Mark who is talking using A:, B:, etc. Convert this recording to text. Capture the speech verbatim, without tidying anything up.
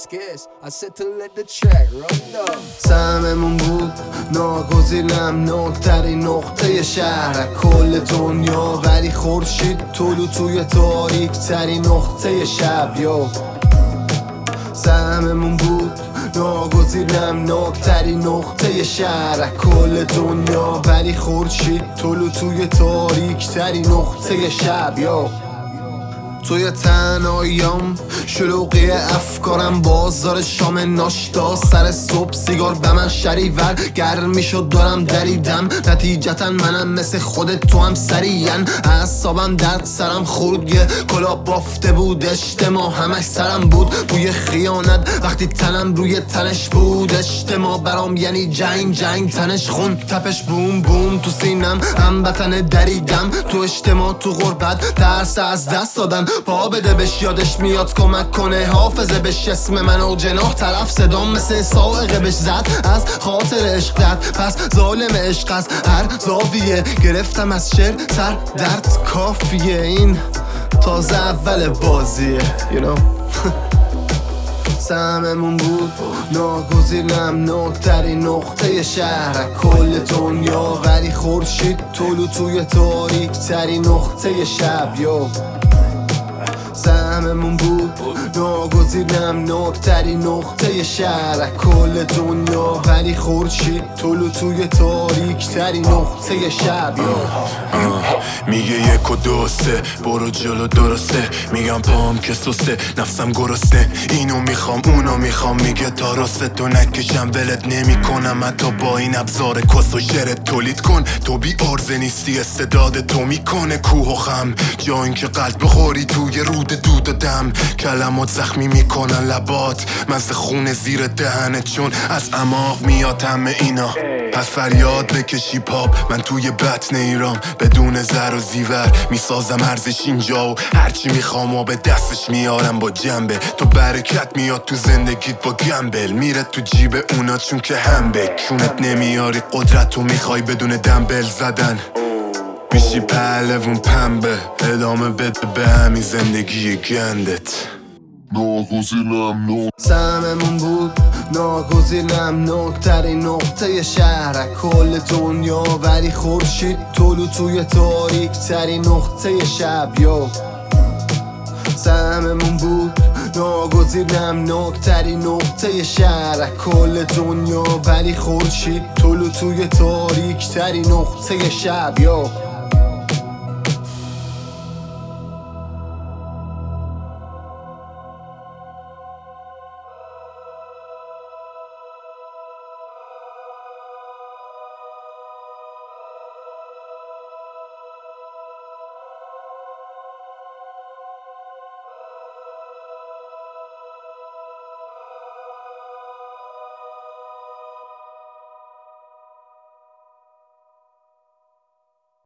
A: scarce. I said to let the track run up.
B: سهممون بود ناگزیرم نقطه‌ترین نقطه شهر کل دنیا، ولی خورشید طلوع توی تاریک ترین نقطه شب. یا سهممون بود ناگزیرم نقطه‌ترین نقطه شهر کل دنیا، ولی خورشید طلوع توی تاریک ترین نقطه شب. یا توی تنهاییام شلوغی افکارم، بازار شام ناشتا سر صبح سیگار به من شریور گرم میشد دارم دریدم، نتیجتا منم مثل خودت تو هم سریعن. اعصابم در سرم خورد یه کلا بافته بود، اجتماع همش سرم بود بوی خیانت وقتی تنم روی تنش بود. اجتماع برام یعنی جنگ جنگ تنش خون تپش بوم بوم تو سینم، هموطن دریدم تو اجتماع تو غربت ترس از دست دادن. پا بده بهش یادش میاد کمک کنه حافظه بهش، اسم من و جناح طرف صدام مثل سائقه بهش زد از خاطر عشقت. پس ظالم عشق از هر زاویه گرفتم از شعر سر درد کافیه، این تازه اول بازیه you know. سهممون بود ناگزیرم نقطه‌ترین نقطه شهر کل دنیا، ولی خورشید طلوع توی تاریک ترین نقطه شب. یا سهممون بود ناگزیرم نقطه‌ترین نقطه شهر کل دنیا، ولی خورشید طلوع توی تاریک ترین نقطه شب.
C: میگه یک و دو سه برو جلو درسته، میگم پام که سسته نفسم گرسنه، اینو میخوام اونو میخوام، میگه تا راسته تو نکشم ولت نمی کنم حتی با این ابزار کس و شرت تولید کن. تو بی ارزه نیستی استعداد تو میکنه کوه و خم، جا اینکه قلب بخوری توی رود دود و دم. کلمات زخمی میکنن لبات مزه خون زیر دهنت چون از اعماق میاد همه اینا. پس فریاد بکشی پاپ من توی بطن ایران، بدون زر و زیور میسازم ارزش اینجا و هرچی میخوام و به دستش میارم با جنبه. تو برکت میاد تو زندگیت با گمبل، میره تو جیب اونا چون که هم بکونت نمیاری قدرت و میخوای بدون دنبل زدن، میشی پهلوون پنبه ادامه بده به همین زندگی گندت.
B: ناگزیرم سهممون بود ناگزیرم نقطه‌ترین نقطه شهر کل دنیا، ولی خورشید طلوع توی تاریک ترین نقطه شب. یا سهممون بود ناگزیرم نقطه‌ترین نقطه شهر کل دنیا، ولی خورشید طلوع توی تاریک ترین نقطه شب. یا